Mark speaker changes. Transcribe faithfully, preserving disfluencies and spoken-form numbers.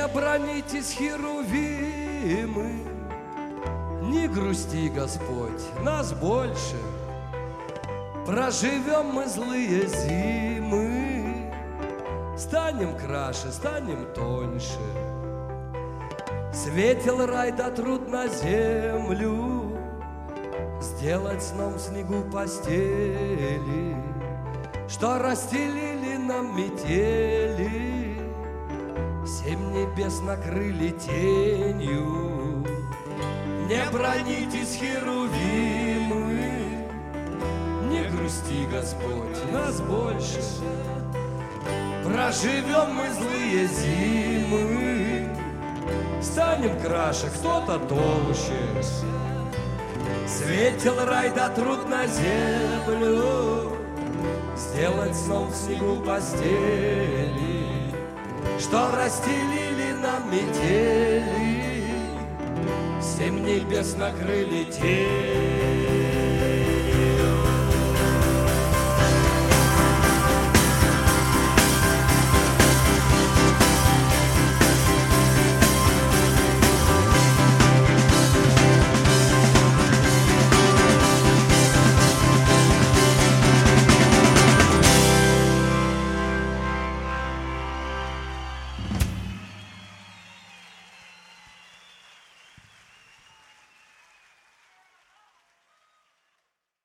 Speaker 1: Не бронитесь, херувимы, не грусти, Господь, нас больше. Проживем мы злые зимы, станем краше, станем тоньше. Светил рай да труд на землю, сделать сном в снегу постели, что расстелили нам метели, семь небес накрыли тенью. Не бронитесь, херувимы, не грусти, Господь, нас больше. Проживем мы злые зимы, станем краше, кто-то толще. Светил рай да труд на землю, сделать сном в снегу постели, что расстелили нам метели, семь небес накрыли тень.